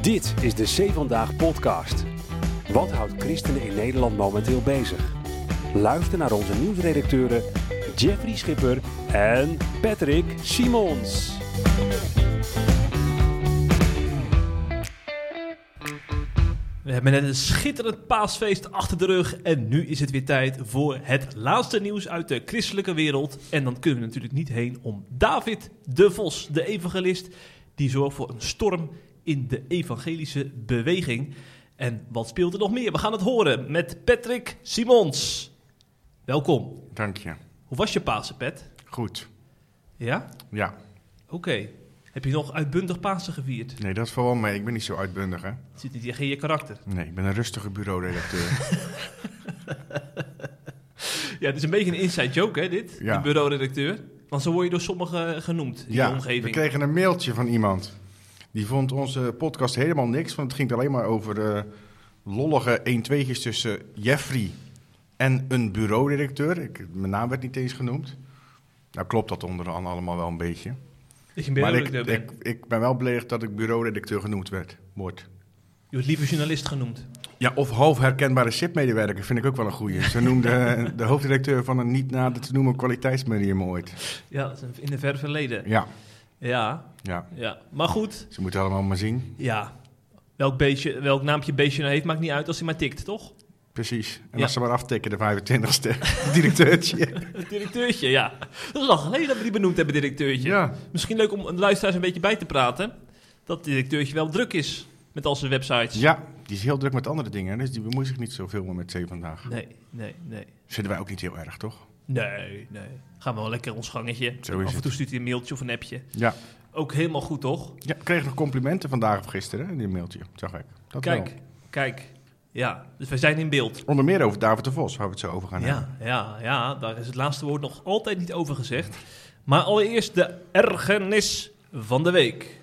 Dit is de C Vandaag podcast. Wat houdt christenen in Nederland momenteel bezig? Luister naar onze nieuwsredacteuren Jeffrey Schipper en Patrick Simons. We hebben net een schitterend paasfeest achter de rug en nu is het weer tijd voor het laatste nieuws uit de christelijke wereld. En dan kunnen we natuurlijk niet heen om David de Vos, de evangelist, die zorgt voor een storm in de evangelische beweging. En wat speelt er nog meer? We gaan het horen met Patrick Simons. Welkom. Dank je. Hoe was je Pasen, Pat? Goed. Ja? Ja. Oké. Heb je nog uitbundig Pasen gevierd? Nee, dat valt wel mee. Ik ben niet zo uitbundig, hè? Het zit niet echt in je karakter. Nee, ik ben een rustige bureauredacteur. Ja, het is een beetje een inside joke, hè, dit? Ja. De bureauredacteur. Want zo word je door sommigen genoemd in de omgeving. We kregen een mailtje van iemand. Die vond onze podcast helemaal niks, want het ging alleen maar over lollige 1-2'tjes tussen Jeffrey en een bureauredacteur. Mijn naam werd niet eens genoemd. Nou klopt dat onder andere allemaal wel een beetje. Dat je een Maar bureauredacteur bent. ik ben wel beledigd dat ik bureauredacteur genoemd wordt. Je wordt liever journalist genoemd. Ja, of half herkenbare SIP-medewerker vind ik ook wel een goeie. Zo noemde de hoofdredacteur van een niet nader te noemen kwaliteitsmedium ooit. Ja, dat is in de ver verleden. Ja. Ja. Maar goed, Ze moeten allemaal maar zien. ja. Welk naampje beestje nou heeft, maakt niet uit als hij maar tikt, toch? Precies. En Ja. als ze maar aftikken, de 25e directeurtje. Het directeurtje, ja. Dat is al geleden dat we die benoemd hebben, directeurtje. Ja. Misschien leuk om de luisteraars een beetje bij te praten. Dat directeurtje wel druk is met al zijn websites. Ja, die is heel druk met andere dingen. Dus die bemoeit zich niet zoveel met C Vandaag. Nee. Vinden wij ook niet heel erg, toch? Nee. Gaan we wel lekker ons gangetje. Zo is Af en toe het. stuurt hij een mailtje of een appje. Ja. Ook helemaal goed, toch? Ja, ik kreeg nog complimenten vandaag of gisteren in die mailtje. Zag ik. Dat wel. Kijk. Ja, dus wij zijn in beeld. Onder meer over David de Vos, waar we het zo over gaan hebben. Ja, daar is het laatste woord nog altijd niet over gezegd. Maar allereerst de ergernis van de week.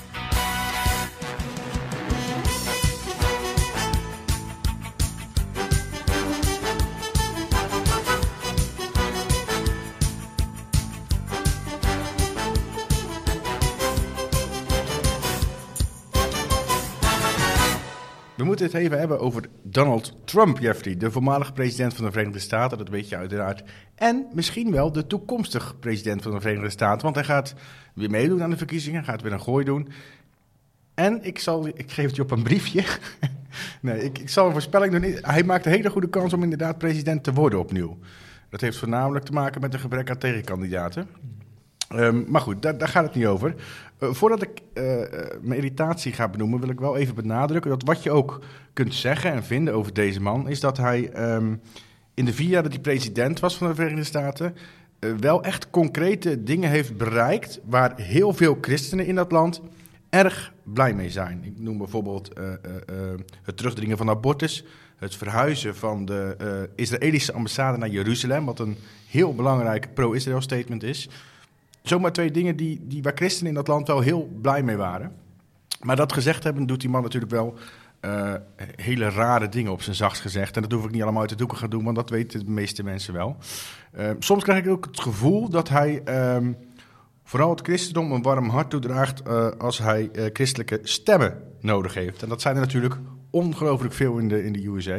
We moeten het even hebben over Donald Trump, Jeffrey. De voormalige president van de Verenigde Staten, dat weet je uiteraard. En misschien wel de toekomstig president van de Verenigde Staten. Want hij gaat weer meedoen aan de verkiezingen, gaat weer een gooi doen. En ik geef het je op een briefje. Nee, ik zal een voorspelling doen. Hij maakt een hele goede kans om inderdaad president te worden opnieuw. Dat heeft voornamelijk te maken met een gebrek aan tegenkandidaten. Maar goed, daar gaat het niet over. Voordat ik mijn irritatie ga benoemen, wil ik wel even benadrukken dat wat je ook kunt zeggen en vinden over deze man, is dat hij in de 4 jaar dat hij president was van de Verenigde Staten, wel echt concrete dingen heeft bereikt waar heel veel christenen in dat land erg blij mee zijn. Ik noem bijvoorbeeld het terugdringen van abortus, het verhuizen van de Israëlische ambassade naar Jeruzalem, wat een heel belangrijk pro-Israël statement is. Zomaar 2 dingen waar christenen in dat land wel heel blij mee waren. Maar dat gezegd hebben, doet die man natuurlijk wel hele rare dingen op zijn zachtst gezegd. En dat hoef ik niet allemaal uit de doeken gaan doen, want dat weten de meeste mensen wel. Soms krijg ik ook het gevoel dat hij vooral het christendom een warm hart toedraagt als hij christelijke stemmen nodig heeft. En dat zijn er natuurlijk ongelooflijk veel in de USA.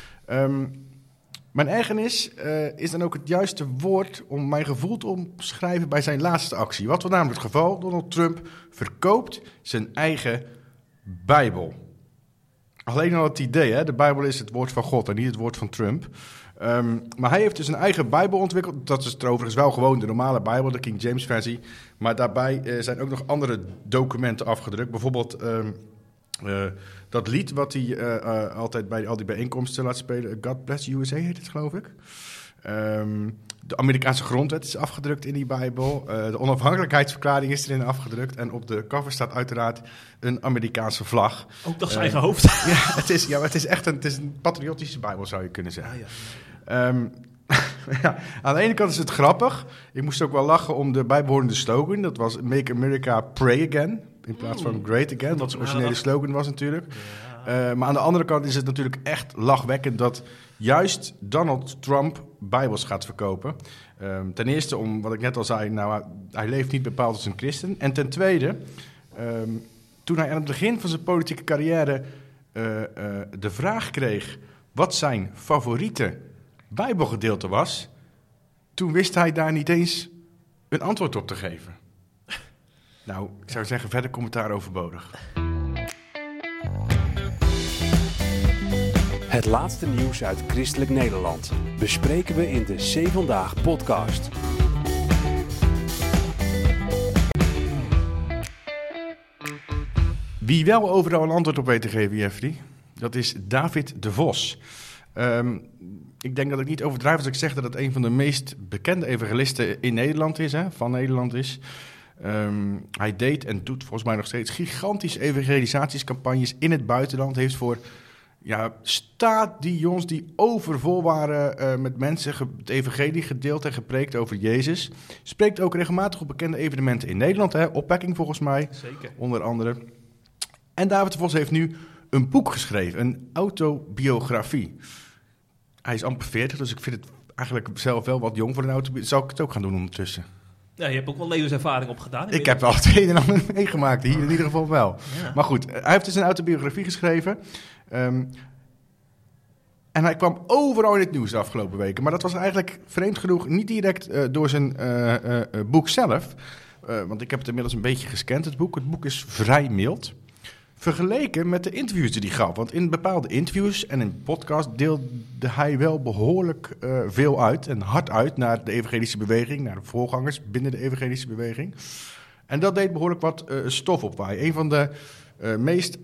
Mijn ergernis is dan ook het juiste woord om mijn gevoel te omschrijven bij zijn laatste actie. Wat was namelijk het geval? Donald Trump verkoopt zijn eigen Bijbel. Alleen al het idee, hè? De Bijbel is het woord van God en niet het woord van Trump. Maar hij heeft dus een eigen Bijbel ontwikkeld. Dat is overigens wel gewoon de normale Bijbel, de King James versie. Maar daarbij zijn ook nog andere documenten afgedrukt. Bijvoorbeeld dat lied wat hij altijd bij al die bijeenkomsten laat spelen. God Bless USA heet het, geloof ik. De Amerikaanse grondwet is afgedrukt in die Bijbel. De onafhankelijkheidsverklaring is erin afgedrukt. En op de cover staat uiteraard een Amerikaanse vlag. Ook nog zijn eigen hoofd. Het is echt een patriotische Bijbel, zou je kunnen zeggen. Ja, aan de ene kant is het grappig. Ik moest ook wel lachen om de bijbehorende slogan. Dat was Make America Pray Again. In plaats van Great Again, wat zijn originele slogan was natuurlijk. Maar aan de andere kant is het natuurlijk echt lachwekkend dat juist Donald Trump Bijbels gaat verkopen. Ten eerste om, wat ik net al zei, hij leeft niet bepaald als een christen. En ten tweede toen hij aan het begin van zijn politieke carrière de vraag kreeg wat zijn favoriete Bijbelgedeelte was, toen wist hij daar niet eens een antwoord op te geven. Nou, ik zou zeggen, verder commentaar overbodig. Het laatste nieuws uit Christelijk Nederland bespreken we in de C Vandaag podcast. Wie wel overal een antwoord op weet te geven, Jeffrey, dat is David de Vos. Ik denk dat ik niet overdrijf als ik zeg dat het een van de meest bekende evangelisten in Nederland is, van Nederland is. Hij deed en doet volgens mij nog steeds gigantische evangelisatiescampagnes in het buitenland. Heeft voor stadions die overvol waren met mensen het evangelie gedeeld en gepreekt over Jezus. Spreekt ook regelmatig op bekende evenementen in Nederland, Opwekking volgens mij, Zeker. Onder andere. En David de Vos heeft nu een boek geschreven, een autobiografie. Hij is amper 40, dus ik vind het eigenlijk zelf wel wat jong voor een autobiografie. Zou ik het ook gaan doen ondertussen? Ja, je hebt ook wel levenservaring opgedaan. Ik heb wel het een en ander meegemaakt, hier in ieder geval wel. Ja. Maar goed, hij heeft dus een autobiografie geschreven. En hij kwam overal in het nieuws de afgelopen weken. Maar dat was eigenlijk vreemd genoeg niet direct door zijn boek zelf. Want ik heb het inmiddels een beetje gescand, het boek. Het boek is vrij mild. Vergeleken met de interviews die hij gaf. Want in bepaalde interviews en in podcast deelde hij wel behoorlijk veel uit. En hard uit naar de evangelische beweging. Naar de voorgangers binnen de evangelische beweging. En dat deed behoorlijk wat stof opwaaien. Een van de meest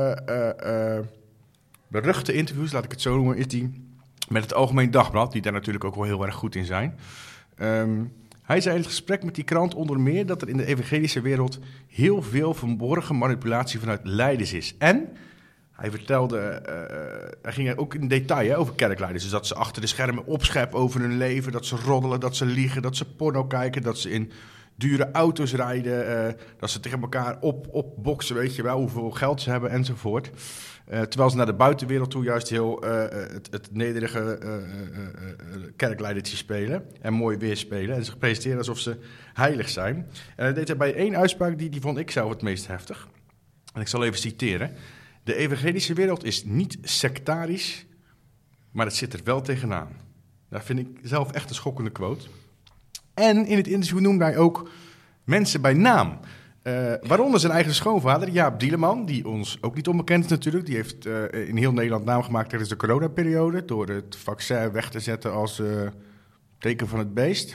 beruchte interviews, laat ik het zo noemen, is die met het Algemeen Dagblad. Die daar natuurlijk ook wel heel erg goed in zijn. Hij zei in het gesprek met die krant onder meer dat er in de evangelische wereld heel veel verborgen manipulatie vanuit leiders is. En hij vertelde, hij ging ook in detail over kerkleiders. Dus dat ze achter de schermen opscheppen over hun leven, dat ze roddelen, dat ze liegen, dat ze porno kijken, dat ze in dure auto's rijden, dat ze tegen elkaar opboksen, weet je wel, hoeveel geld ze hebben enzovoort. Terwijl ze naar de buitenwereld toe juist heel het nederige kerkleidertje spelen en mooi weer spelen. En zich presenteren alsof ze heilig zijn. En hij deed daarbij één uitspraak, die vond ik zelf het meest heftig. En ik zal even citeren. De evangelische wereld is niet sectarisch, maar het zit er wel tegenaan. Dat vind ik zelf echt een schokkende quote. En in het interview noemde hij ook mensen bij naam. Waaronder zijn eigen schoonvader, Jaap Dieleman, die ons ook niet onbekend is natuurlijk. Die heeft in heel Nederland naam gemaakt tijdens de coronaperiode door het vaccin weg te zetten als teken van het beest.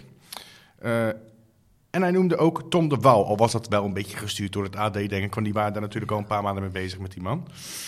En hij noemde ook Tom de Wouw, al was dat wel een beetje gestuurd door het AD, denk ik, want die waren daar natuurlijk al een paar maanden mee bezig met die man.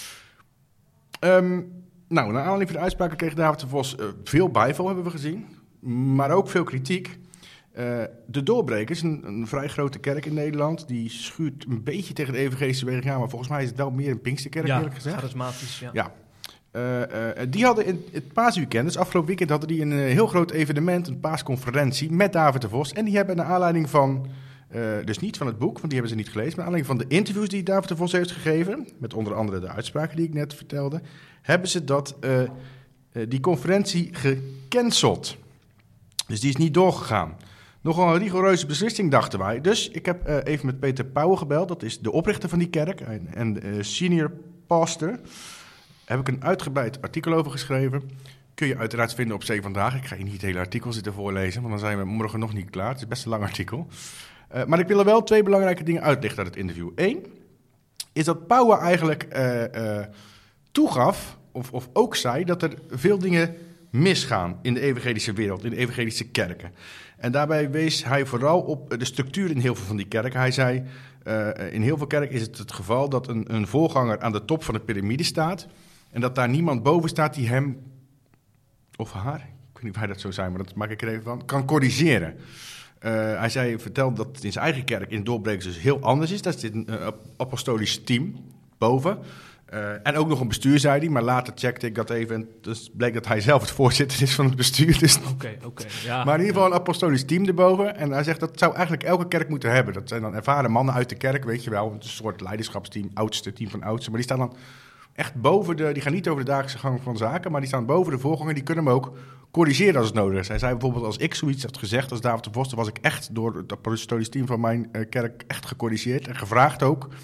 Naar aanleiding van de uitspraken kreeg David de Vos veel bijval, hebben we gezien, maar ook veel kritiek. De Doorbrekers, een vrij grote kerk in Nederland, die schuurt een beetje tegen de evangelische beweging aan, maar volgens mij is het wel meer een Pinksterkerk, eerlijk gezegd. Charismatisch, ja. Ja. Die hadden in het paasweekend, dus afgelopen weekend, hadden die een heel groot evenement, een paasconferentie met David de Vos. En die hebben naar aanleiding van, dus niet van het boek, want die hebben ze niet gelezen, maar naar aanleiding van de interviews die David de Vos heeft gegeven, met onder andere de uitspraken die ik net vertelde, hebben ze die conferentie gecanceld. Dus die is niet doorgegaan. Nogal een rigoureuze beslissing, dachten wij. Dus ik heb even met Peter Pauwen gebeld. Dat is de oprichter van die kerk en senior pastor. Heb ik een uitgebreid artikel over geschreven. Kun je uiteraard vinden op C Vandaag. Ik ga je niet het hele artikel zitten voorlezen, want dan zijn we morgen nog niet klaar. Het is best een lang artikel. Maar ik wil er wel 2 belangrijke dingen uitlichten uit het interview. 1 is dat Pauwen eigenlijk toegaf, of ook zei, dat er veel dingen misgaan in de evangelische wereld, in de evangelische kerken. En daarbij wees hij vooral op de structuur in heel veel van die kerken. Hij zei, in heel veel kerken is het geval dat een voorganger aan de top van de piramide staat en dat daar niemand boven staat die hem, of haar, ik weet niet of hij dat zou zijn, maar dat maak ik er even van, kan corrigeren. Hij vertelde dat het in zijn eigen kerk in Doorbrekers dus heel anders is. Daar zit een apostolisch team boven. En ook nog een bestuur, zei hij, maar later checkte ik dat even en dus bleek dat hij zelf het voorzitter is van het bestuur. Dus Oké, ja. Maar in ieder geval een apostolisch team erboven. En hij zegt dat zou eigenlijk elke kerk moeten hebben. Dat zijn dan ervaren mannen uit de kerk, weet je wel. Een soort leiderschapsteam, oudste team van oudste. Maar die staan dan echt boven die gaan niet over de dagelijkse gang van zaken, maar die staan boven de voorganger. Die kunnen hem ook corrigeren als het nodig is. Hij zei bijvoorbeeld, als ik zoiets had gezegd als David de Vos, was ik echt door het apostolisch team van mijn kerk echt gecorrigeerd en gevraagd ook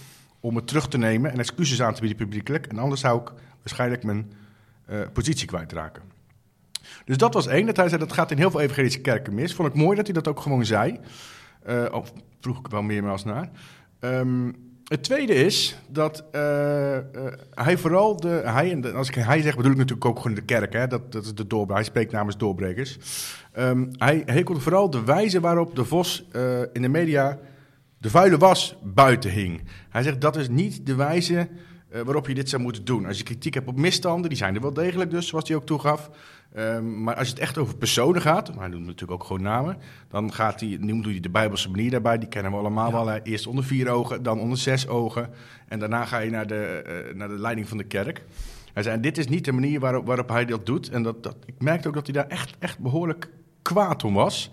om het terug te nemen en excuses aan te bieden publiekelijk. En anders zou ik waarschijnlijk mijn positie kwijtraken. Dus dat was één. Dat hij zei, dat gaat in heel veel evangelische kerken mis. Vond ik mooi dat hij dat ook gewoon zei. Of vroeg ik wel meermaals naar. Het tweede is dat hij vooral als ik hij zeg, bedoel ik natuurlijk ook gewoon de kerk. Hè? Dat is de doorbreker. Hij spreekt namens doorbrekers. Hij hekelde vooral de wijze waarop de Vos in de media de vuile was buiten hing. Hij zegt, dat is niet de wijze waarop je dit zou moeten doen. Als je kritiek hebt op misstanden, die zijn er wel degelijk dus, zoals hij ook toegaf. Maar als het echt over personen gaat, maar hij noemt natuurlijk ook gewoon namen, dan noemt hij de Bijbelse manier daarbij, die kennen we allemaal wel. Eerst onder 4 ogen, dan onder 6 ogen en daarna ga je naar de leiding van de kerk. Hij zei, en dit is niet de manier waarop hij dat doet. En ik merkte ook dat hij daar echt behoorlijk kwaad om was.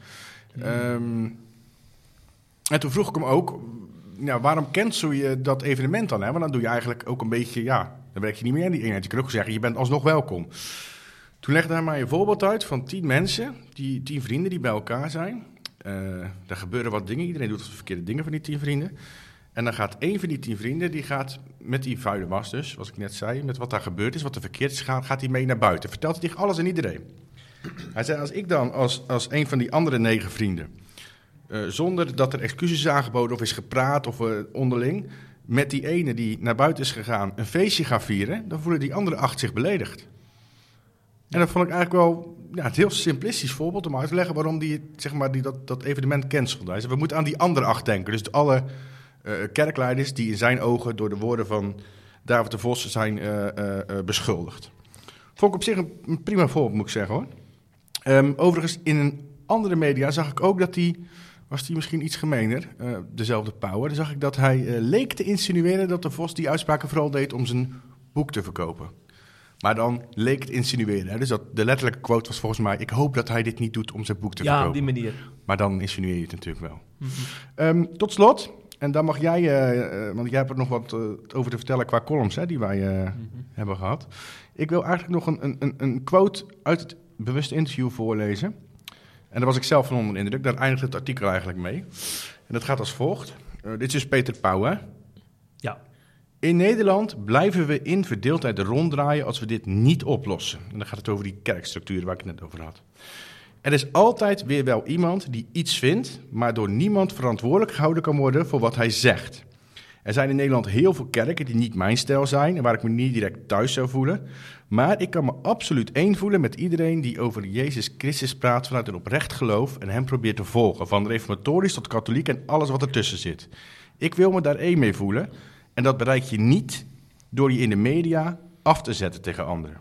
En toen vroeg ik hem ook, waarom cancel je dat evenement dan? Hè? Want dan doe je eigenlijk ook een beetje, dan werk je niet meer in die eenheid. Je kan ook zeggen, je bent alsnog welkom. Toen legde hij mij een voorbeeld uit van 10 mensen, 10 vrienden die bij elkaar zijn. Er gebeuren wat dingen, iedereen doet verkeerde dingen van die 10 vrienden. En dan gaat 1 van die 10 vrienden, die gaat met die vuile was dus, zoals ik net zei, met wat daar gebeurd is, wat er verkeerd is gegaan, gaat hij mee naar buiten. Vertelt hij tegen alles en iedereen. Hij zei, als ik dan als een van die andere 9 vrienden, zonder dat er excuses is aangeboden of is gepraat of onderling, met die ene die naar buiten is gegaan een feestje gaan vieren, dan voelen die andere 8 zich beledigd. En dat vond ik eigenlijk wel het heel simplistisch voorbeeld om uit te leggen waarom die dat evenement cancelde. Hij zei, we moeten aan die andere 8 denken. Dus alle kerkleiders die in zijn ogen door de woorden van David de Vos zijn beschuldigd. Vond ik op zich een prima voorbeeld, moet ik zeggen hoor. Overigens, in een andere media zag ik ook dat was die misschien iets gemener, dezelfde Pauwer. Dan zag ik dat hij leek te insinueren dat de Vos die uitspraken vooral deed om zijn boek te verkopen. Maar dan leek het insinueren. Hè? Dus de letterlijke quote was volgens mij, ik hoop dat hij dit niet doet om zijn boek te verkopen. Ja, op die manier. Maar dan insinueer je het natuurlijk wel. Mm-hmm. Tot slot, en dan mag jij, want jij hebt er nog wat over te vertellen qua columns die wij hebben gehad. Ik wil eigenlijk nog een quote uit het bewuste interview voorlezen. En daar was ik zelf van onder de indruk. Daar eindigt het artikel eigenlijk mee. En dat gaat als volgt. Dit is dus Peter Pauw, hè? Ja. In Nederland blijven we in verdeeldheid ronddraaien als we dit niet oplossen. En dan gaat het over die kerkstructuur waar ik het net over had. Er is altijd weer wel iemand die iets vindt, maar door niemand verantwoordelijk gehouden kan worden voor wat hij zegt. Er zijn in Nederland heel veel kerken die niet mijn stijl zijn en waar ik me niet direct thuis zou voelen. Maar ik kan me absoluut één voelen met iedereen die over Jezus Christus praat vanuit een oprecht geloof en hem probeert te volgen. Van reformatorisch tot katholiek en alles wat ertussen zit. Ik wil me daar één mee voelen en dat bereik je niet door je in de media af te zetten tegen anderen.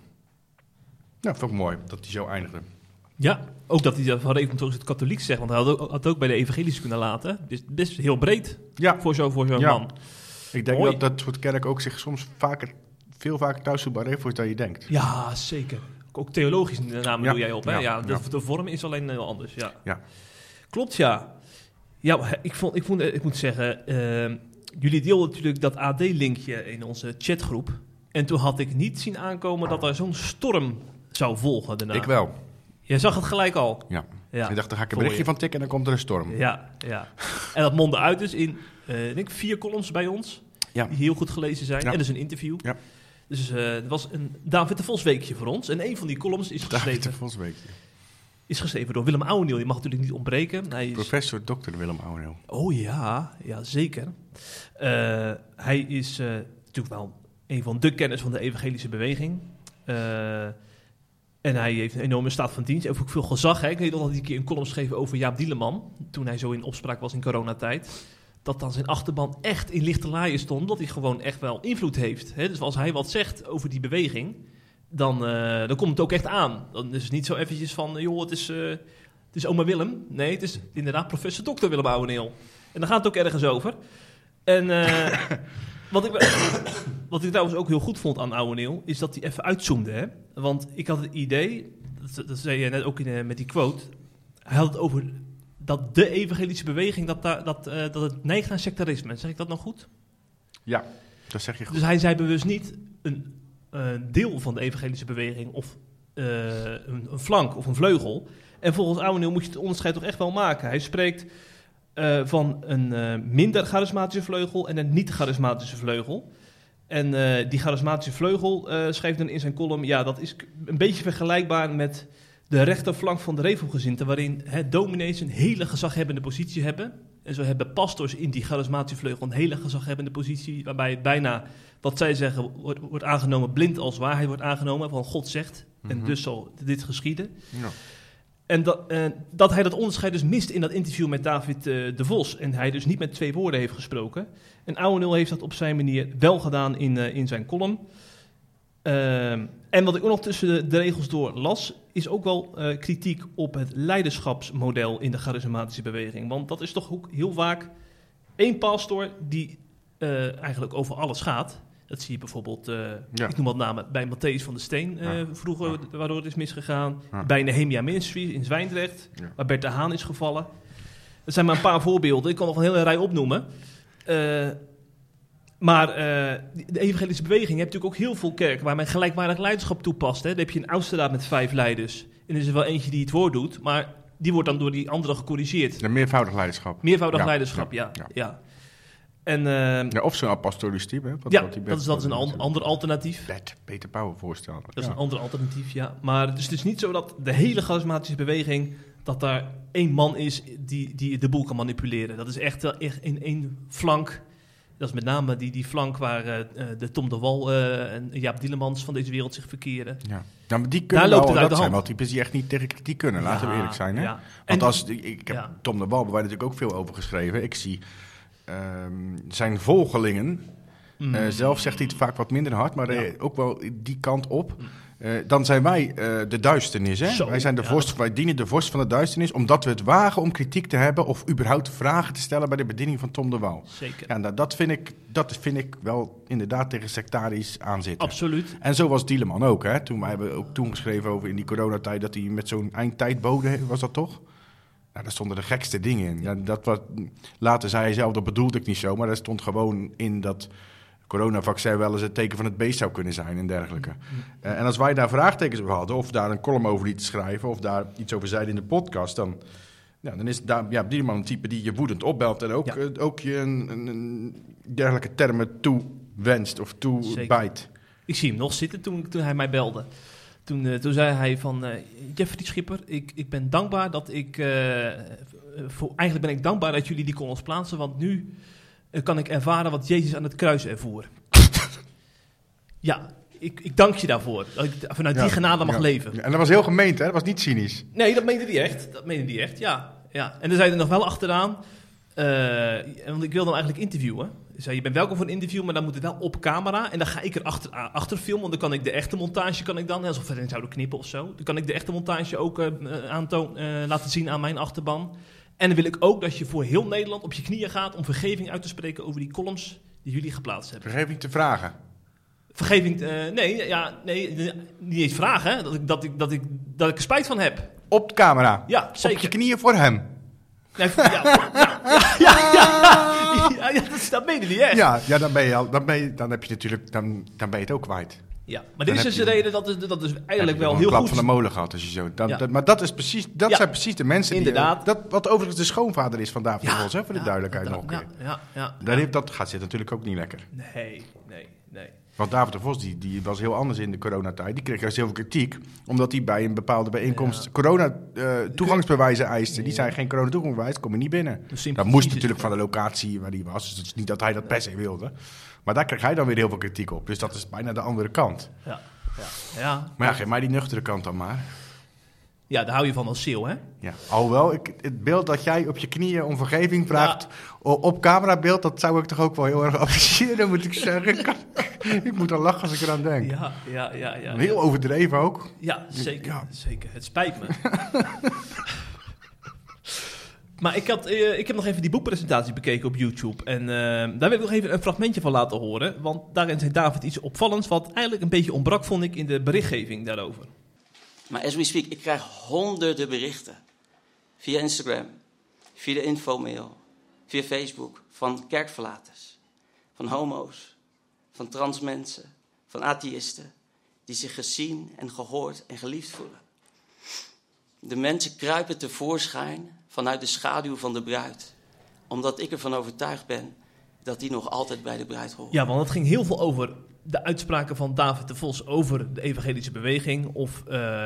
Nou, vond ik mooi dat hij zo eindigde. Ja, ook dat hij van reformatorisch tot katholiek zegt, want hij had ook bij de evangelische kunnen laten. Dus best heel breed voor zo'n man. Ik denk dat soort kerk ook zich soms veel vaker thuis voelt bij reformatorisch dan je denkt. Ja, zeker. Ook theologisch namen doe jij op, hè? Ja, de vorm is alleen heel anders, ja. Klopt, ja. Ja, ik moet zeggen, jullie deelden natuurlijk dat AD-linkje in onze chatgroep. En toen had ik niet zien aankomen dat er zo'n storm zou volgen daarna. Ik wel. Jij zag het gelijk al. Ja. Ik dacht, daar ga ik een berichtje van tikken en dan komt er een storm. Ja. En dat mondde uit dus in, denk ik, 4 columns bij ons. Ja. Die heel goed gelezen zijn. Ja. En dus een interview. Ja. Dus het was een David de Vos weekje voor ons. En een van die columns is geschreven... David de Vos weekje. Is geschreven door Willem Ouweneel. Die mag natuurlijk niet ontbreken. Hij is... Professor Dr. Willem Ouweneel. Oh ja, zeker. Hij is natuurlijk wel een van de kenners van de evangelische beweging. En hij heeft een enorme staat van dienst. Hij heeft ook veel gezag. Hè? Ik weet nog dat hij een keer een column schreef over Jaap Dieleman. Toen hij zo in opspraak was in coronatijd. Dat dan zijn achterban echt in lichte laaien stond. Dat hij gewoon echt wel invloed heeft. Hè? Dus als hij wat zegt over die beweging, dan komt het ook echt aan. Dan is het niet zo eventjes van, joh, het is oma Willem. Nee, het is inderdaad professor Dr. Willem Ouweneel. En dan gaat het ook ergens over. En wat ik trouwens ook heel goed vond aan Ouweneel, is dat hij even uitzoomde. Hè? Want ik had het idee, dat zei je net ook met die quote, hij had het over dat de evangelische beweging, dat het neigt naar sectarisme. Zeg ik dat nog goed? Ja, dat zeg je goed. Dus hij zei bewust niet een deel van de evangelische beweging of een flank of een vleugel. En volgens Ouweneel moet je het onderscheid toch echt wel maken. Hij spreekt van een minder charismatische vleugel en een niet-charismatische vleugel. En die charismatische vleugel schrijft dan in zijn column... ja, dat is een beetje vergelijkbaar met de rechterflank van de reformgezinten... waarin dominees een hele gezaghebbende positie hebben. En zo hebben pastors in die charismatische vleugel een hele gezaghebbende positie... waarbij het bijna, wat zij zeggen, wordt aangenomen blind als waarheid wordt aangenomen... van God zegt, en dus zal dit geschieden. Ja. En dat hij dat onderscheid dus mist in dat interview met David de Vos. En hij dus niet met 2 woorden heeft gesproken. En Ouweneel heeft dat op zijn manier wel gedaan in zijn column. En wat ik ook nog tussen de regels door las... is ook wel kritiek op het leiderschapsmodel in de charismatische beweging. Want dat is toch ook heel vaak 1 pastor die eigenlijk over alles gaat... Dat zie je bijvoorbeeld, ik noem wat namen, bij Matthäus van der Steen vroeger, waardoor het is misgegaan. Ja. Bij Nehemia Ministry in Zwijndrecht, waar Bert de Haan is gevallen. Dat zijn maar een paar voorbeelden. Ik kan nog een hele rij opnoemen. Maar de evangelische beweging heeft natuurlijk ook heel veel kerken waar men gelijkwaardig leiderschap toepast. Hè. Dan heb je een Oudsterdaad met 5 leiders. En er is er wel eentje die het woord doet, maar die wordt dan door die andere gecorrigeerd. Een meervoudig leiderschap. Meervoudig leiderschap, ja. En, of zo'n apostolisch type. Dat is een ander alternatief. Peter Pauw voorstellen. Dat is een ander alternatief, ja. Maar het is dus niet zo dat de hele charismatische beweging... dat daar 1 man is die de boel kan manipuleren. Dat is echt in 1 flank. Dat is met name die flank waar de Tom de Wal en Jaap Dielemans van deze wereld zich verkeren. Ja. Nou, maar die kunnen wel dat zijn wel types die echt niet tegen kritiek kunnen. Laten we eerlijk zijn. Hè? Ja. Want ik heb Tom de Wal, waar natuurlijk ook veel over geschreven. Ik zie... zijn volgelingen, zelf zegt hij het vaak wat minder hard, maar ook wel die kant op. Dan zijn wij de duisternis. Hè? Wij zijn wij dienen de vorst van de duisternis, omdat we het wagen om kritiek te hebben of überhaupt vragen te stellen bij de bediening van Tom de Wal. Zeker. Ja, nou, dat vind ik wel inderdaad tegen sectarisch aanzitten. Absoluut. En zo was Dieleman ook. Hè? Wij hebben ook toen geschreven over in die coronatijd dat hij met zo'n eindtijdbode, was dat toch? Ja, daar stonden de gekste dingen in. Ja, later zei hij zelf, dat bedoelde ik niet zo... maar daar stond gewoon in dat coronavaccin wel eens het teken van het beest zou kunnen zijn en dergelijke. En als wij daar vraagtekens over hadden... of daar een column over lieten schrijven... of daar iets over zeiden in de podcast... dan is die man een type die je woedend opbelt... en ook je een dergelijke termen toewenst of toebijt. Ik zie hem nog zitten toen hij mij belde... Toen zei hij van, Jeffrey Schipper, ik ben dankbaar dat eigenlijk ben ik dankbaar dat jullie die columns plaatsen, want nu kan ik ervaren wat Jezus aan het kruis ervoer. Ja, ik dank je daarvoor, dat ik vanuit die genade mag leven. Ja, en dat was heel gemeend, hè? Dat was niet cynisch. Nee, dat meende hij echt. Ja. En er zei er nog wel achteraan, want ik wil hem eigenlijk interviewen. Hij zei, je bent welkom voor een interview, maar dan moet het wel op camera. En dan ga ik er achter filmen, want dan kan ik de echte montage, alsof we erin zouden knippen of zo. Dan kan ik de echte montage ook laten zien aan mijn achterban. En dan wil ik ook dat je voor heel Nederland op je knieën gaat om vergeving uit te spreken over die columns die jullie geplaatst hebben. Vergeving te vragen? Vergeving, nee, niet eens vragen, hè. Dat ik er spijt van heb. Op de camera? Ja, zeker. Op je knieën voor hem? Nee, dat meen je niet echt. Ja, dan heb je natuurlijk, dan ben je het ook kwijt. Ja, maar dit is dus de reden dat is eigenlijk wel heel goed. Een klap van de molen gehad als je zo. Maar dat is precies, zijn precies de mensen inderdaad. die wat overigens de schoonvader is van David de Vos, hè, voor de duidelijkheid nog een keer. Dat zit natuurlijk ook niet lekker. Nee. Want David de Vos, die was heel anders in de coronatijd. Die kreeg juist heel veel kritiek, omdat hij bij een bepaalde bijeenkomst corona-toegangsbewijzen eiste. Die zei, geen corona-toegangsbewijs, kom je niet binnen. Dat moest natuurlijk van de locatie waar hij was. Dus het is niet dat hij dat per se wilde. Maar daar kreeg hij dan weer heel veel kritiek op. Dus dat is bijna de andere kant. Ja. Maar geef mij die nuchtere kant dan maar. Ja, daar hou je van als Seal, hè? Ja, alhoewel, het beeld dat jij op je knieën om vergeving vraagt op camerabeeld, dat zou ik toch ook wel heel erg appreciëren, moet ik zeggen. Ik moet al lachen als ik eraan denk. Ja. Heel overdreven ook. Ja, zeker. Ja. Zeker. Het spijt me. Maar ik heb nog even die boekpresentatie bekeken op YouTube. En daar wil ik nog even een fragmentje van laten horen. Want daarin zei David iets opvallends, wat eigenlijk een beetje ontbrak, vond ik, in de berichtgeving daarover. Maar as we speak, ik krijg honderden berichten. Via Instagram, via de infomail, via Facebook. Van kerkverlaters, van homo's, van trans mensen, van atheïsten. Die zich gezien en gehoord en geliefd voelen. De mensen kruipen tevoorschijn vanuit de schaduw van de bruid. Omdat ik ervan overtuigd ben dat die nog altijd bij de bruid horen. Ja, want het ging heel veel over de uitspraken van David de Vos over de evangelische beweging. Of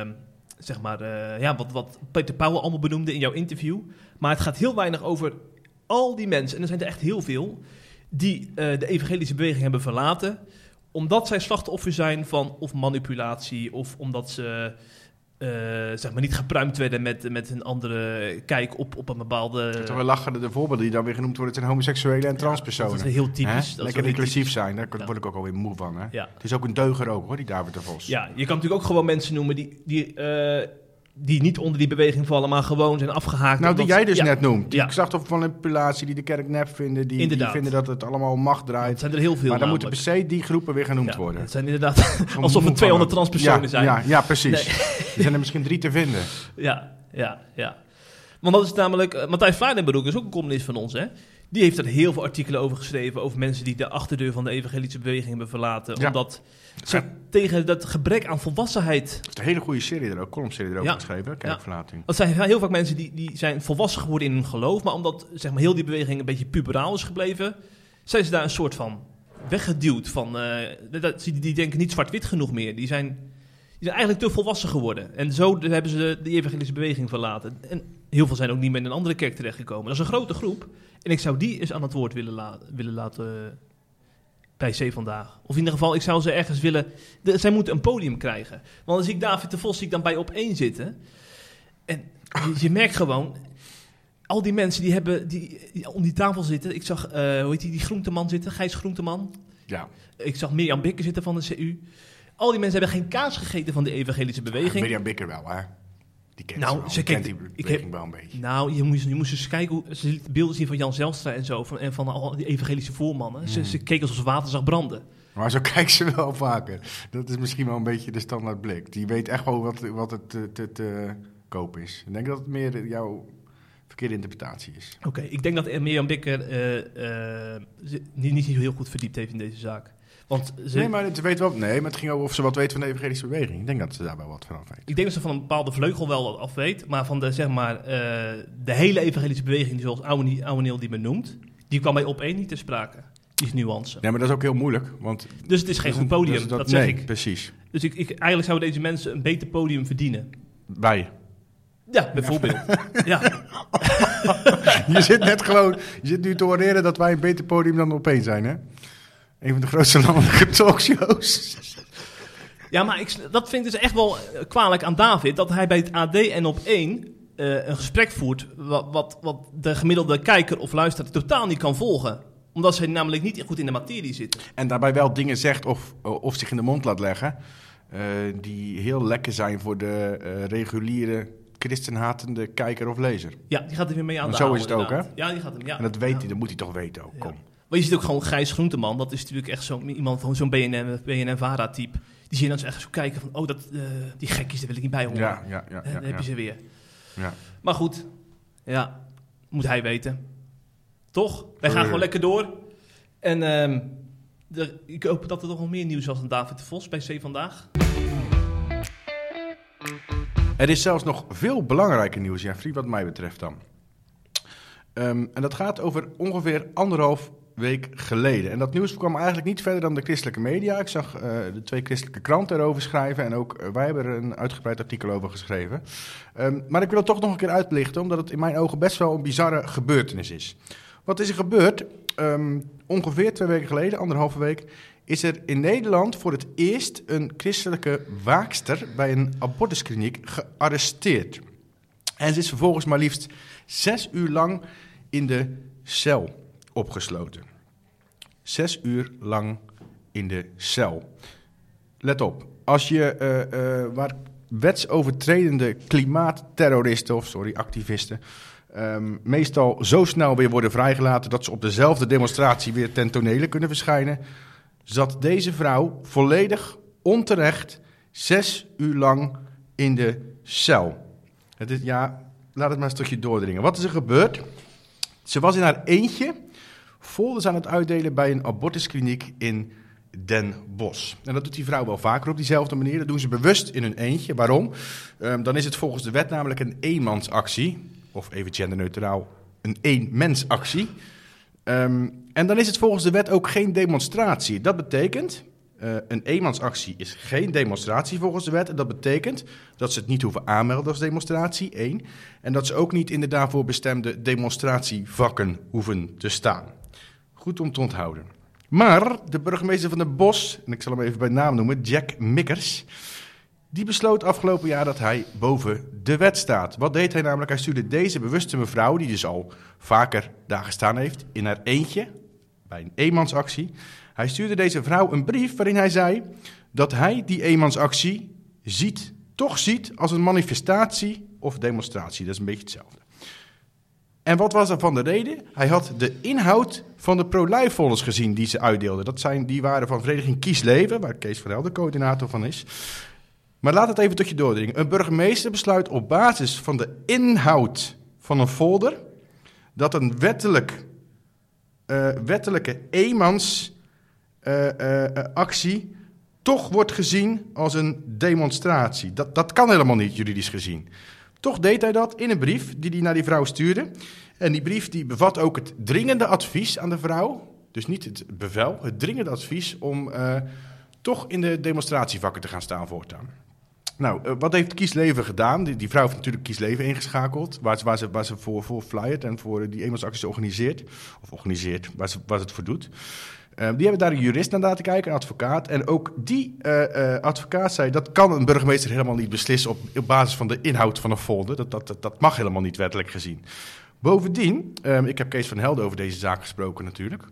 wat Peter Pauwel allemaal benoemde in jouw interview. Maar het gaat heel weinig over al die mensen, en er zijn er echt heel veel, die de evangelische beweging hebben verlaten, omdat zij slachtoffer zijn van of manipulatie, of omdat ze niet gepruimd werden met een andere kijk op een bepaalde... We lachen de voorbeelden die dan weer genoemd worden, zijn homoseksuelen en transpersonen. Dat is heel typisch. Dat lekker inclusief zijn, daar word ik ook alweer moe van. Hè? Ja. Het is ook een deuger ook, hoor, die David de Vos. Ja, je kan natuurlijk ook gewoon mensen noemen die niet onder die beweging vallen, maar gewoon zijn afgehaakt. Nou, die jij dus net noemt. Die Ja. slachtoffer van manipulatie, die de kerk nep vinden, die vinden dat het allemaal om macht draait. Het zijn er heel veel. Maar dan moeten per se die groepen weer genoemd worden. Het zijn inderdaad alsof er 200 transpersonen zijn. Ja, precies. Nee. Er zijn er misschien 3 te vinden. Ja. Want dat is namelijk... Matthijs Vlaardenbroek is ook een columnist van ons, hè? Die heeft er heel veel artikelen over geschreven, over mensen die de achterdeur van de evangelische beweging hebben verlaten. Ja. Omdat ze tegen dat gebrek aan volwassenheid... Dat is een hele goede serie er ook, columnserie erover geschreven, kerkverlating. Dat zijn heel vaak mensen die zijn volwassen geworden in hun geloof, maar omdat heel die beweging een beetje puberaal is gebleven, zijn ze daar een soort van weggeduwd. Die denken niet zwart-wit genoeg meer. Die zijn eigenlijk te volwassen geworden. En zo hebben ze de evangelische beweging verlaten. En heel veel zijn ook niet meer in een andere kerk terechtgekomen. Dat is een grote groep. En ik zou die eens aan het woord willen laten bij C Vandaag. Of in ieder geval, ik zou ze ergens willen... Zij moeten een podium krijgen. Want als ik David de Vos zie ik dan bij Op1 zitten. En je merkt gewoon... Al die mensen die om die tafel zitten. Ik zag, die groenteman zitten, Gijs Groenteman. Ja. Ik zag Mirjam Bikker zitten van de CU. Al die mensen hebben geen kaas gegeten van de evangelische beweging. Mirjam Bikker wel, hè? Die kent die beweging wel een beetje. Nou, je moest eens kijken, ze liet beelden zien van Jan Zijlstra en zo, van al die evangelische voormannen. Ze keken alsof ze water zag branden. Maar zo kijkt ze wel vaker. Dat is misschien wel een beetje de standaard blik. Die weet echt wel wat het te koop is. Ik denk dat het meer jouw verkeerde interpretatie is. Oké, ik denk dat Mirjam Bikker niet heel goed verdiept heeft in deze zaak. Want maar het ging over of ze wat weet van de evangelische beweging. Ik denk dat ze daar wel wat van af weet. Ik denk dat ze van een bepaalde vleugel wel wat af weet. Maar van de hele evangelische beweging, zoals Ouweneel die benoemt, die kwam bij Op1 niet ter sprake. Die is nuance. Nee, maar dat is ook heel moeilijk. Dus het is geen goed podium, dat zeg ik. Precies. Dus eigenlijk zouden deze mensen een beter podium verdienen. Wij. Ja, bijvoorbeeld. Ja. Je zit nu te oreren dat wij een beter podium dan Op1 zijn, hè? Een van de grootste landelijke talkshows. Ja, maar dat vind ik dus echt wel kwalijk aan David, dat hij bij het AD en Op1 een gesprek voert wat de gemiddelde kijker of luisteraar totaal niet kan volgen. Omdat ze namelijk niet goed in de materie zitten. En daarbij wel dingen zegt of zich in de mond laat leggen die heel lekker zijn voor de reguliere christenhatende kijker of lezer. Ja, die gaat er weer mee aan de haal. Zo is het ook, hè? Ja, die gaat hem, ja. En dat weet hij, dat moet hij toch weten ook. Kom. Maar je ziet ook gewoon Gijs Groenteman. Dat is natuurlijk echt iemand van zo'n BNN-Vara-type. Die zie je dan zo echt zo kijken van... die gekjes, daar wil ik niet bij horen. Ja. Dan heb je ze weer. Ja. Maar goed, moet hij weten. Toch? Wij gaan gewoon lekker door. En ik hoop dat er nog wel meer nieuws was dan David de Vos bij C Vandaag. Er is zelfs nog veel belangrijker nieuws, Jeffrey, wat mij betreft dan. En dat gaat over ongeveer 1,5 week geleden. En dat nieuws kwam eigenlijk niet verder dan de christelijke media. Ik zag de 2 christelijke kranten erover schrijven en ook wij hebben er een uitgebreid artikel over geschreven. Maar ik wil het toch nog een keer uitlichten, omdat het in mijn ogen best wel een bizarre gebeurtenis is. Wat is er gebeurd? Ongeveer 2 weken geleden, 1,5 week, is er in Nederland voor het eerst een christelijke waakster bij een abortuskliniek gearresteerd. En ze is vervolgens maar liefst 6 uur lang in de cel opgesloten. 6 uur lang in de cel. Let op, als je waar wetsovertredende klimaatterroristen, activisten, meestal zo snel weer worden vrijgelaten dat ze op dezelfde demonstratie weer ten tonele kunnen verschijnen, zat deze vrouw volledig onterecht 6 uur lang in de cel. Laat het maar een stukje doordringen. Wat is er gebeurd? Ze was in haar eentje folders aan het uitdelen bij een abortuskliniek in Den Bosch. En dat doet die vrouw wel vaker op diezelfde manier. Dat doen ze bewust in hun eentje. Waarom? Dan is het volgens de wet namelijk een eenmansactie. Of even genderneutraal, een één-mens-actie. En dan is het volgens de wet ook geen demonstratie. Dat betekent, een eenmansactie is geen demonstratie volgens de wet. En dat betekent dat ze het niet hoeven aanmelden als demonstratie, 1. En dat ze ook niet in de daarvoor bestemde demonstratievakken hoeven te staan. Goed om te onthouden. Maar de burgemeester van Den Bosch, en ik zal hem even bij naam noemen, Jack Mikkers, die besloot afgelopen jaar dat hij boven de wet staat. Wat deed hij namelijk? Hij stuurde deze bewuste mevrouw, die dus al vaker daar gestaan heeft, in haar eentje, bij een eenmansactie. Hij stuurde deze vrouw een brief waarin hij zei dat hij die eenmansactie toch ziet als een manifestatie of demonstratie. Dat is een beetje hetzelfde. En wat was er van de reden? Hij had de inhoud van de pro-life folders gezien die ze uitdeelden. Die waren van Vereniging Kies Leven, waar Kees van Helder coördinator van is. Maar laat het even tot je doordringen. Een burgemeester besluit op basis van de inhoud van een folder dat een wettelijke eenmansactie toch wordt gezien als een demonstratie. Dat kan helemaal niet, juridisch gezien. Toch deed hij dat in een brief die hij naar die vrouw stuurde. En die brief die bevat ook het dringende advies aan de vrouw. Dus niet het bevel, het dringende advies om toch in de demonstratievakken te gaan staan voortaan. Nou, wat heeft Kies Leven gedaan? Die vrouw heeft natuurlijk Kies Leven ingeschakeld, waar ze voor flyert en voor die eenmansacties organiseert, waar ze het voor doet. Die hebben daar een jurist naar laten kijken, een advocaat. En ook die advocaat zei, dat kan een burgemeester helemaal niet beslissen op basis van de inhoud van een folder. Dat mag helemaal niet wettelijk gezien. Bovendien, ik heb Kees van Helder over deze zaak gesproken natuurlijk.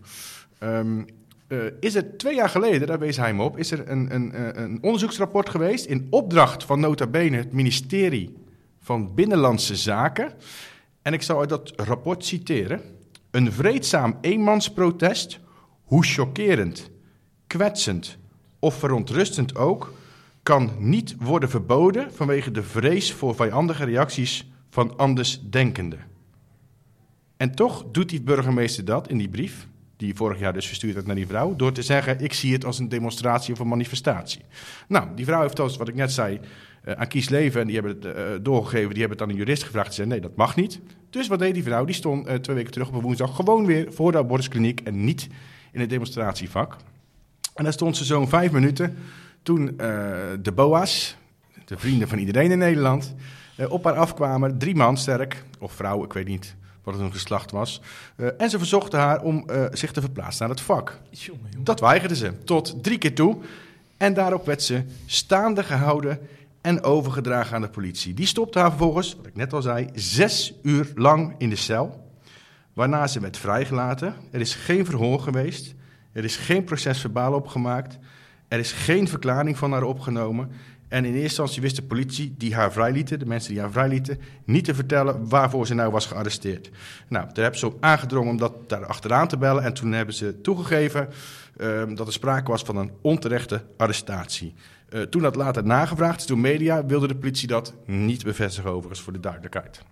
Is er 2 jaar geleden, daar wees hij me op, is er een onderzoeksrapport geweest in opdracht van nota bene het ministerie van Binnenlandse Zaken. En ik zal uit dat rapport citeren. Een vreedzaam eenmansprotest, hoe chockerend, kwetsend of verontrustend ook, kan niet worden verboden vanwege de vrees voor vijandige reacties van andersdenkenden. En toch doet die burgemeester dat in die brief, die vorig jaar dus verstuurd werd naar die vrouw, door te zeggen, ik zie het als een demonstratie of een manifestatie. Nou, die vrouw heeft dus, wat ik net zei, aan Kies Leven, en die hebben het doorgegeven, die hebben het aan een jurist gevraagd, die zei, nee, dat mag niet. Dus wat deed die vrouw? Die stond 2 weken terug op een woensdag gewoon weer voor de abortuskliniek en niet in het demonstratievak. En daar stond ze zo'n 5 minuten toen de BOA's, de vrienden van iedereen in Nederland, op haar afkwamen, 3 man sterk, of vrouw, ik weet niet wat het hun geslacht was. En ze verzochten haar om zich te verplaatsen naar het vak. Jongen. Dat weigerde ze, tot 3 keer toe. En daarop werd ze staande gehouden en overgedragen aan de politie. Die stopte haar vervolgens, wat ik net al zei, 6 uur lang in de cel. Waarna ze werd vrijgelaten. Er is geen verhoor geweest. Er is geen procesverbaal opgemaakt. Er is geen verklaring van haar opgenomen. En in eerste instantie wist de politie die haar vrijlieten, de mensen die haar vrijlieten, niet te vertellen waarvoor ze nou was gearresteerd. Nou, daar hebben ze op aangedrongen om dat daar achteraan te bellen. En toen hebben ze toegegeven dat er sprake was van een onterechte arrestatie. Toen dat later nagevraagd is door media, wilde de politie dat niet bevestigen, overigens, voor de duidelijkheid.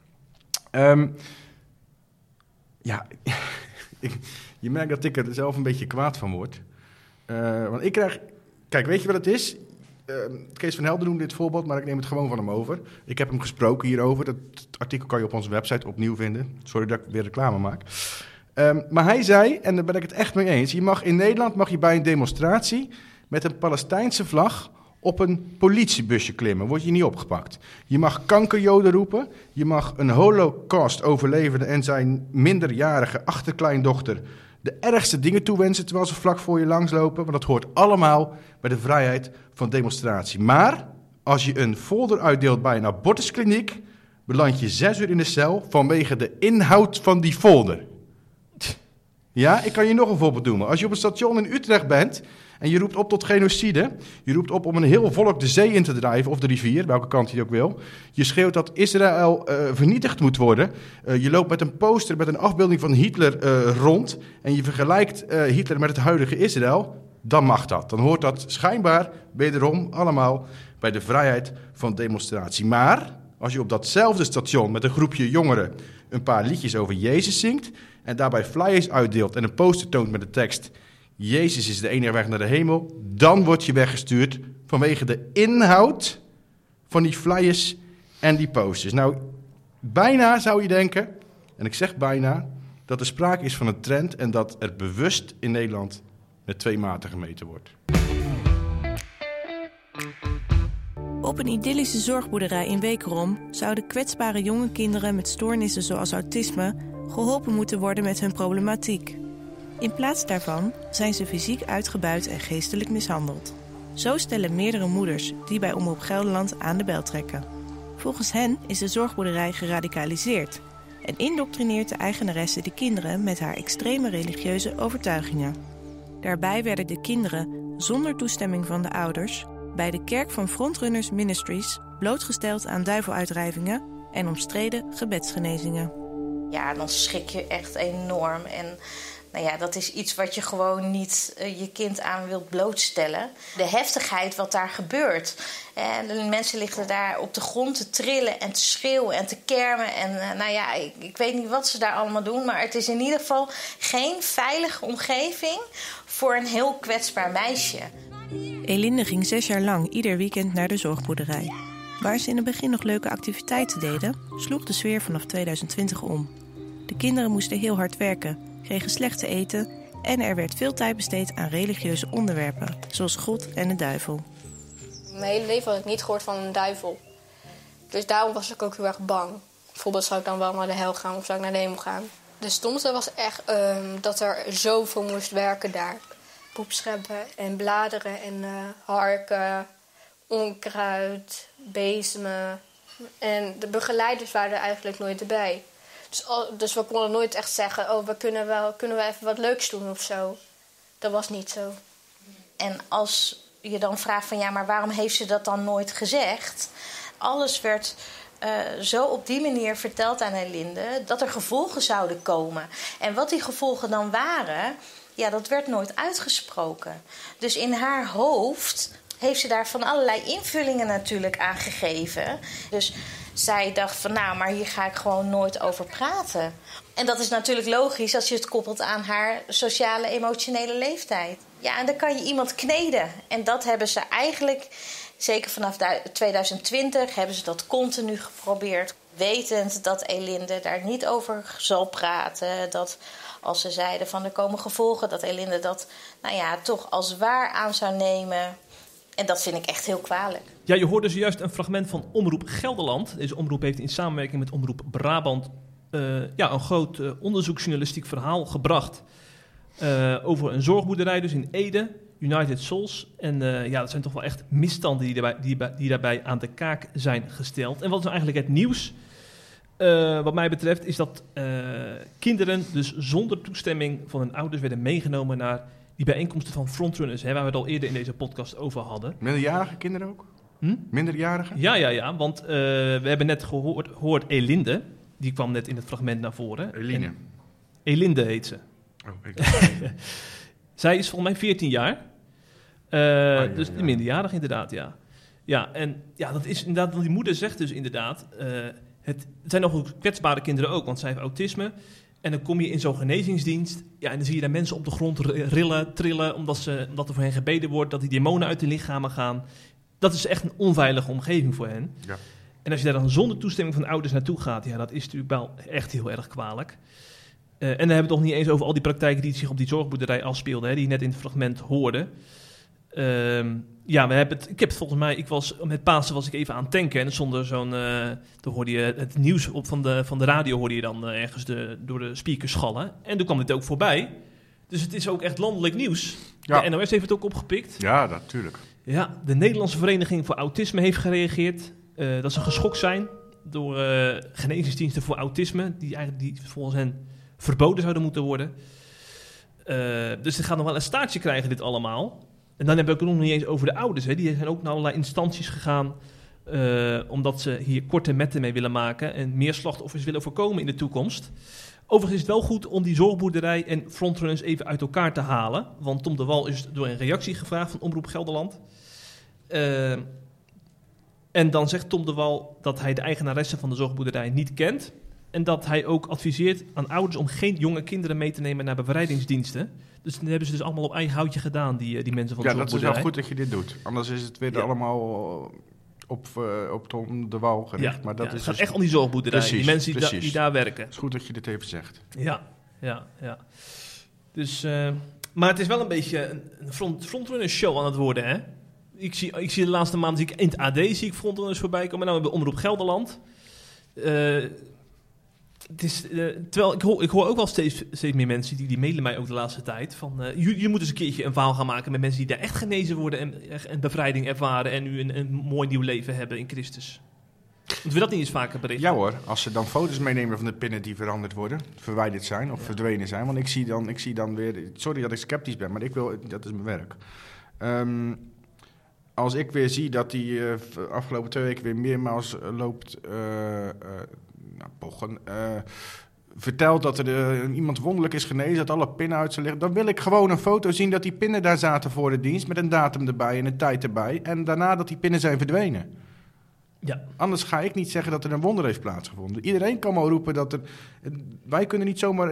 Je merkt dat ik er zelf een beetje kwaad van word. Want ik krijg... Kijk, weet je wat het is? Kees van Helder noemde dit voorbeeld, maar ik neem het gewoon van hem over. Ik heb hem gesproken hierover. Dat artikel kan je op onze website opnieuw vinden. Sorry dat ik weer reclame maak. Maar hij zei, en daar ben ik het echt mee eens, in Nederland mag je bij een demonstratie met een Palestijnse vlag op een politiebusje klimmen. Word je niet opgepakt. Je mag kankerjoden roepen. Je mag een Holocaust-overlevende en zijn minderjarige achterkleindochter de ergste dingen toewensen terwijl ze vlak voor je langslopen. Want dat hoort allemaal bij de vrijheid van demonstratie. Maar als je een folder uitdeelt bij een abortuskliniek, beland je 6 uur in de cel vanwege de inhoud van die folder. Ja, ik kan je nog een voorbeeld noemen. Als je op een station in Utrecht bent en je roept op tot genocide, je roept op om een heel volk de zee in te drijven, of de rivier, welke kant je ook wil. Je schreeuwt dat Israël vernietigd moet worden. Je loopt met een poster met een afbeelding van Hitler rond en je vergelijkt Hitler met het huidige Israël. Dan mag dat. Dan hoort dat schijnbaar wederom allemaal bij de vrijheid van demonstratie. Maar als je op datzelfde station met een groepje jongeren een paar liedjes over Jezus zingt en daarbij flyers uitdeelt en een poster toont met de tekst Jezus is de enige weg naar de hemel, dan word je weggestuurd vanwege de inhoud van die flyers en die posters. Nou, bijna zou je denken, en ik zeg bijna, dat er sprake is van een trend en dat er bewust in Nederland met 2 maten gemeten wordt. Op een idyllische zorgboerderij in Wekerom zouden kwetsbare jonge kinderen met stoornissen zoals autisme geholpen moeten worden met hun problematiek. In plaats daarvan zijn ze fysiek uitgebuit en geestelijk mishandeld. Zo stellen meerdere moeders die bij Omroep Gelderland aan de bel trekken. Volgens hen is de zorgboerderij geradicaliseerd en indoctrineert de eigenaresse de kinderen met haar extreme religieuze overtuigingen. Daarbij werden de kinderen zonder toestemming van de ouders bij de kerk van Frontrunners Ministries blootgesteld aan duiveluitdrijvingen en omstreden gebedsgenezingen. Ja, dan schrik je echt enorm. En nou ja, dat is iets wat je gewoon niet je kind aan wilt blootstellen. De heftigheid wat daar gebeurt. En de mensen liggen daar op de grond te trillen en te schreeuwen en te kermen. En nou ja, ik weet niet wat ze daar allemaal doen. Maar het is in ieder geval geen veilige omgeving voor een heel kwetsbaar meisje. Elinde ging 6 jaar lang ieder weekend naar de zorgboerderij. Waar ze in het begin nog leuke activiteiten deden, sloeg de sfeer vanaf 2020 om. De kinderen moesten heel hard werken, kregen slecht te eten en er werd veel tijd besteed aan religieuze onderwerpen, zoals God en de duivel. Mijn hele leven had ik niet gehoord van een duivel. Dus daarom was ik ook heel erg bang. Bijvoorbeeld zou ik dan wel naar de hel gaan of zou ik naar de hemel gaan. De stomste was echt dat er zoveel moest werken daar. Poepscheppen en bladeren en harken, onkruid, bezemen. En de begeleiders waren er eigenlijk nooit erbij. Dus we konden nooit echt zeggen, oh, kunnen we even wat leuks doen of zo. Dat was niet zo. En als je dan vraagt van ja, maar waarom heeft ze dat dan nooit gezegd? Alles werd zo op die manier verteld aan Elinde dat er gevolgen zouden komen. En wat die gevolgen dan waren, ja, dat werd nooit uitgesproken. Dus in haar hoofd heeft ze daar van allerlei invullingen natuurlijk aan gegeven. Dus zij dacht van nou, maar hier ga ik gewoon nooit over praten. En dat is natuurlijk logisch als je het koppelt aan haar sociale, emotionele leeftijd. Ja, en dan kan je iemand kneden. En dat hebben ze eigenlijk, zeker vanaf 2020, hebben ze dat continu geprobeerd. Wetend dat Elinde daar niet over zal praten. Dat als ze zeiden van er komen gevolgen, dat Elinde dat nou ja, toch als waar aan zou nemen. En dat vind ik echt heel kwalijk. Ja, je hoorde zojuist een fragment van Omroep Gelderland. Deze omroep heeft in samenwerking met Omroep Brabant een groot onderzoeksjournalistiek verhaal gebracht. Over een zorgboerderij dus in Ede, United Souls. En dat zijn toch wel echt misstanden die daarbij aan de kaak zijn gesteld. En wat is nou eigenlijk het nieuws? Wat mij betreft is dat kinderen dus zonder toestemming van hun ouders werden meegenomen naar die bijeenkomsten van Frontrunners, waar we het al eerder in deze podcast over hadden. Minderjarige kinderen ook? Minderjarigen? Ja, want we hebben net gehoord Elinde. Die kwam net in het fragment naar voren. Eline. Elinde heet ze. Oh, Zij is volgens mij 14 jaar. Dus minderjarig inderdaad, ja. Ja, en ja, dat is inderdaad, want die moeder zegt dus inderdaad, het zijn nog kwetsbare kinderen ook, want zij heeft autisme. En dan kom je in zo'n genezingsdienst, ja, en dan zie je daar mensen op de grond trillen, omdat er voor hen gebeden wordt, dat die demonen uit de lichamen gaan. Dat is echt een onveilige omgeving voor hen. Ja. En als je daar dan zonder toestemming van ouders naartoe gaat, ja, dat is natuurlijk wel echt heel erg kwalijk. En dan hebben we het nog niet eens over al die praktijken die zich op die zorgboerderij afspeelden, die je net in het fragment hoorde. Met Pasen was ik even aan het tanken en zonder toen hoorde je het nieuws op van de radio hoorde je dan ergens door de speakers schallen. En toen kwam dit ook voorbij. Dus het is ook echt landelijk nieuws. Ja. De NOS heeft het ook opgepikt. Ja, natuurlijk. Ja, de Nederlandse Vereniging voor Autisme heeft gereageerd. Dat ze geschokt zijn door genezingsdiensten voor autisme, die volgens hen verboden zouden moeten worden. Dus het gaat nog wel een staartje krijgen, dit allemaal. En dan hebben we het nog niet eens over de ouders. Hè. Die zijn ook naar allerlei instanties gegaan, omdat ze hier korte metten mee willen maken en meer slachtoffers willen voorkomen in de toekomst. Overigens is het wel goed om die zorgboerderij en Frontrunners even uit elkaar te halen. Want Tom de Wal is door een reactie gevraagd van Omroep Gelderland. En dan zegt Tom de Wal dat hij de eigenaresse van de zorgboerderij niet kent. En dat hij ook adviseert aan ouders om geen jonge kinderen mee te nemen naar bevrijdingsdiensten. Dus dan hebben ze dus allemaal op eigen houtje gedaan, die mensen van de zorgboerderij. Ja, dat is wel goed dat je dit doet. Anders is het weer allemaal op Tom de Wal gericht. Maar dat is het gaat dus echt om die zorgboerderij. Precies, die mensen precies. die daar werken. Het is goed dat je dit even zegt. Ja. Dus, maar het is wel een beetje een frontrunner show aan het worden, hè? Ik zie de laatste maanden in het AD zie ik frontrunners voorbij komen. Nou, bij Omroep Gelderland. Terwijl ik hoor ook wel steeds meer mensen die mailen mij ook de laatste tijd. Van, jullie moeten eens een keertje een verhaal gaan maken met mensen die daar echt genezen worden en bevrijding ervaren en nu een mooi nieuw leven hebben in Christus. Moeten we dat niet eens vaker berichten? Ja hoor, als ze dan foto's meenemen van de pinnen die veranderd worden, verwijderd zijn of verdwenen zijn. Want ik zie dan weer, sorry dat ik sceptisch ben, maar dat is mijn werk. Als ik weer zie dat die afgelopen 2 weken weer meermaals loopt pochen, vertelt dat er iemand wonderlijk is genezen, dat alle pinnen uit zijn liggen, dan wil ik gewoon een foto zien dat die pinnen daar zaten voor de dienst met een datum erbij en een tijd erbij en daarna dat die pinnen zijn verdwenen. Ja. Anders ga ik niet zeggen dat er een wonder heeft plaatsgevonden. Iedereen kan wel roepen dat er... Wij kunnen niet zomaar...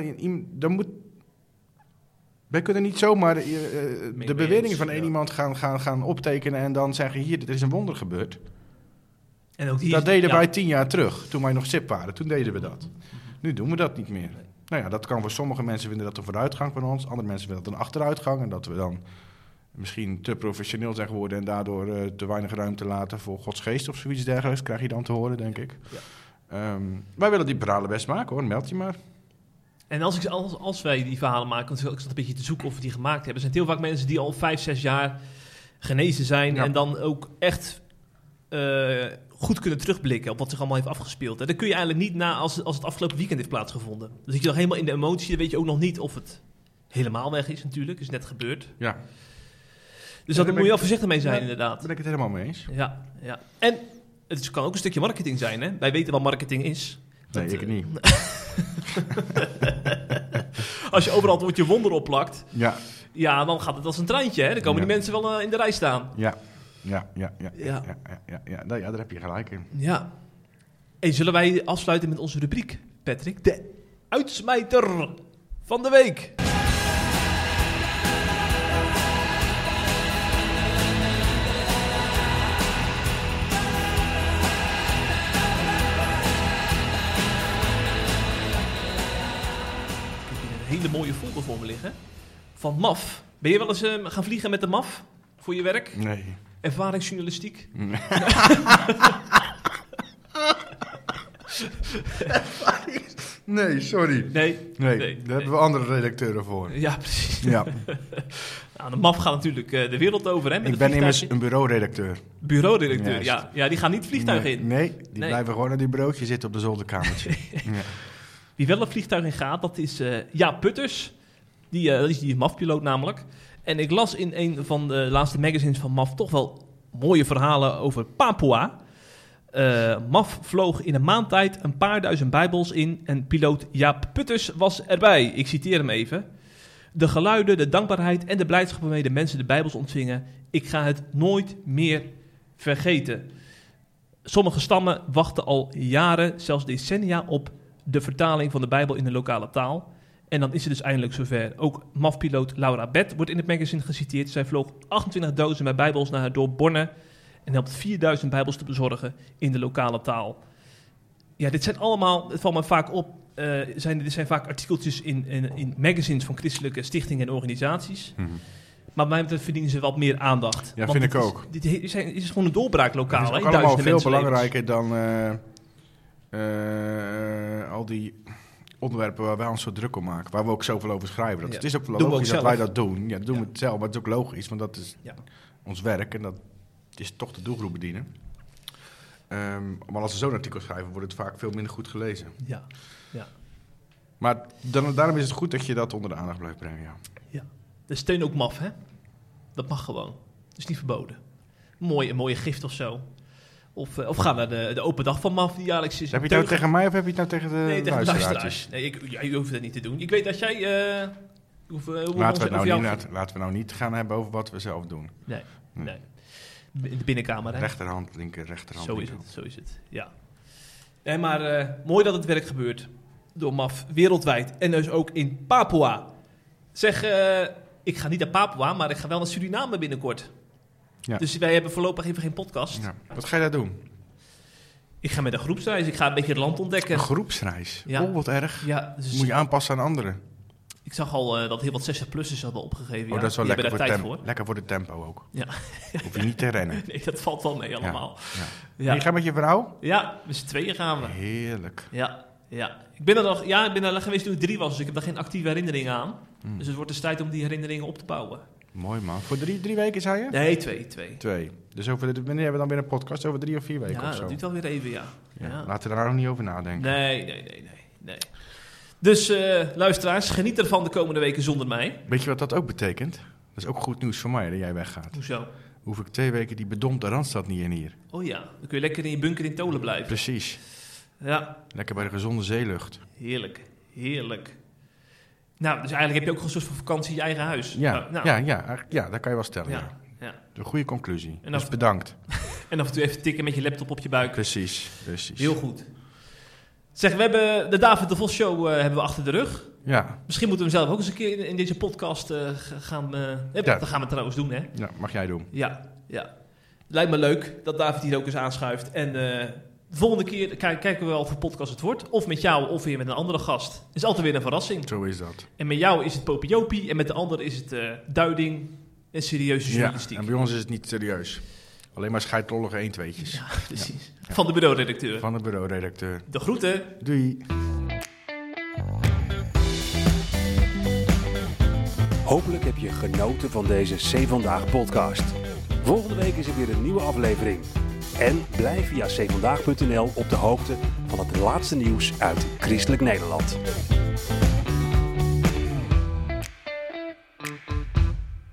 Wij kunnen niet zomaar de beweringen van één iemand gaan optekenen en dan zeggen, hier, er is een wonder gebeurd. En ook dat deden wij 10 jaar terug, toen wij nog SIP waren. Toen deden we dat. Nu doen we dat niet meer. Nou ja, dat kan voor sommige mensen vinden dat een vooruitgang van ons. Andere mensen vinden dat een achteruitgang. En dat we dan misschien te professioneel zijn geworden en daardoor te weinig ruimte laten voor Gods geest of zoiets dergelijks. Krijg je dan te horen, denk ik. Ja. Wij willen die verhalen best maken, hoor. Meld je maar. En als wij die verhalen maken, want ik zat een beetje te zoeken of we die gemaakt hebben, zijn het heel vaak mensen die al 5-6 jaar genezen zijn en dan ook echt goed kunnen terugblikken op wat zich allemaal heeft afgespeeld. En dat kun je eigenlijk niet na als het afgelopen weekend heeft plaatsgevonden. Dan zit je nog helemaal in de emotie, dan weet je ook nog niet of het helemaal weg is natuurlijk, is net gebeurd. Ja. Dus daar moet je wel voorzichtig mee zijn, inderdaad. Daar ben ik het helemaal mee eens. Ja. En het kan ook een stukje marketing zijn, hè? Wij weten wat marketing is. Nee, ik niet. Als je overal het woordje wonder opplakt, ja, dan gaat het als een treintje, hè? Dan komen die mensen wel in de rij staan. Ja, daar heb je gelijk in. Ja. Hey, zullen wij afsluiten met onze rubriek, Patrick? De uitsmijter van de week. Hele mooie folder voor me liggen. Van MAF. Ben je wel eens gaan vliegen met de MAF? Voor je werk? Nee. Ervaringsjournalistiek? Nee. Nee, sorry. Nee. Daar hebben we andere redacteuren voor. Ja, precies. Ja. Nou, de MAF gaat natuurlijk de wereld over. Hè, met ik ben immers een bureauredacteur. Bureauredacteur, ja. Die gaan niet vliegtuigen in. Nee, die blijven gewoon aan die bureautje zitten op de zolderkamertje. Ja. Wie wel een vliegtuig in gaat, dat is Jaap Putters. Dat is die MAF-piloot namelijk. En ik las in een van de laatste magazines van MAF toch wel mooie verhalen over Papua. MAF vloog in een maand tijd een paar duizend bijbels in en piloot Jaap Putters was erbij. Ik citeer hem even. De geluiden, de dankbaarheid en de blijdschap waarmee de mensen de bijbels ontvingen. Ik ga het nooit meer vergeten. Sommige stammen wachten al jaren, zelfs decennia op de vertaling van de Bijbel in de lokale taal. En dan is het dus eindelijk zover. Ook MAF-piloot Laura Bett wordt in het magazine geciteerd. Zij vloog 28 dozen met Bijbels naar haar dorp Borne en helpt 4000 Bijbels te bezorgen in de lokale taal. Ja, dit zijn allemaal, het valt me vaak op, dit zijn vaak artikeltjes in magazines van christelijke stichtingen en organisaties. Mm-hmm. Maar bij mij verdienen ze wat meer aandacht. Ja, vind ik ook. Dit is gewoon een doorbraaklokaal. Het is ook allemaal veel belangrijker dan al die onderwerpen waar wij ons zo druk om maken. Waar we ook zoveel over schrijven. Het is ook logisch dat wij dat doen. Ja, dat doen we het zelf. Maar het is ook logisch, want dat is ons werk. En dat is toch de doelgroep bedienen. Maar als we zo'n artikel schrijven, wordt het vaak veel minder goed gelezen. Ja. Maar daarom is het goed dat je dat onder de aandacht blijft brengen. Ja. Dus steun ook MAF, hè? Dat mag gewoon. Dat is niet verboden. Een mooie gift of zo. Of ga naar de open dag van MAF die jaarlijks is. Heb je het nou tegen mij of heb je het nou tegen de luisteraars? Nee, je hoeft dat niet te doen. Ik weet dat jij... Laten we nou niet gaan hebben over wat we zelf doen. Nee. In de binnenkamer, hè? Rechterhand, rechterhand. Zo is het, ja. Nee, maar mooi dat het werk gebeurt door MAF wereldwijd. En dus ook in Papua. Zeg, ik ga niet naar Papua, maar ik ga wel naar Suriname binnenkort. Ja. Dus wij hebben voorlopig even geen podcast. Ja. Wat ga je daar doen? Ik ga met een groepsreis. Ik ga een beetje het land ontdekken. Een groepsreis? Ja. Oh, wat erg. Ja, dus Moet je aanpassen aan anderen. ik zag al dat heel wat 60-plussers hadden opgegeven. Dat is wel die lekker hebben daar tijd voor. Lekker voor de tempo ook. Ja. Hoef je niet te rennen. Nee, dat valt wel mee allemaal. Ja. Ja. En je gaat met je vrouw? Ja, met z'n tweeën gaan we. Heerlijk. Ja. Ik ben er geweest toen ik 3 was, dus ik heb daar geen actieve herinneringen aan. Dus het wordt dus tijd om die herinneringen op te bouwen. Mooi man. Voor 3 weken zei je? Nee, 2. 2. Dus wanneer hebben we dan weer een podcast? Over 3 of 4 weken Ja, of zo? dat duurt wel weer even, ja. Laten we daar nog niet over nadenken. Nee. Dus luisteraars, geniet ervan de komende weken zonder mij. Weet je wat dat ook betekent? Dat is ook goed nieuws voor mij dat jij weggaat. Hoezo? Hoef ik 2 weken die bedompte Randstad niet in hier. Oh ja, dan kun je lekker in je bunker in Tolen blijven. Precies. Ja, Lekker bij de gezonde zeelucht. heerlijk. Nou, dus eigenlijk heb je ook een soort van vakantie in je eigen huis. Ja, Nou, ja, dat kan je wel stellen. Ja. ja. Een goede conclusie. En Dus dan- bedankt. En af en toe even tikken met je laptop op je buik. Precies. Heel goed. Zeg, we hebben de David de Vos Show hebben we achter de rug. Ja, Misschien moeten we hem zelf ook eens een keer in deze podcast gaan... Dat gaan we trouwens doen, hè? ja, mag jij doen. Ja. Lijkt me leuk dat David hier ook eens aanschuift. En de volgende keer kijken we wel of een podcast het wordt. Of met jou, of weer met een andere gast. Is altijd weer een verrassing. Zo is dat. En met jou is het popiopie. En met de ander is het duiding en serieuze Ja, journalistiek. en bij ons is het niet serieus. Alleen maar scheidlollige 1-2'tjes. Ja, precies. Van de bureauredacteur. Van de bureauredacteur. De groeten. Doei. Hopelijk heb je genoten van deze C Vandaag podcast. Volgende week is er weer een nieuwe aflevering. En blijf via cvandaag.nl op de hoogte van het laatste nieuws uit Christelijk Nederland.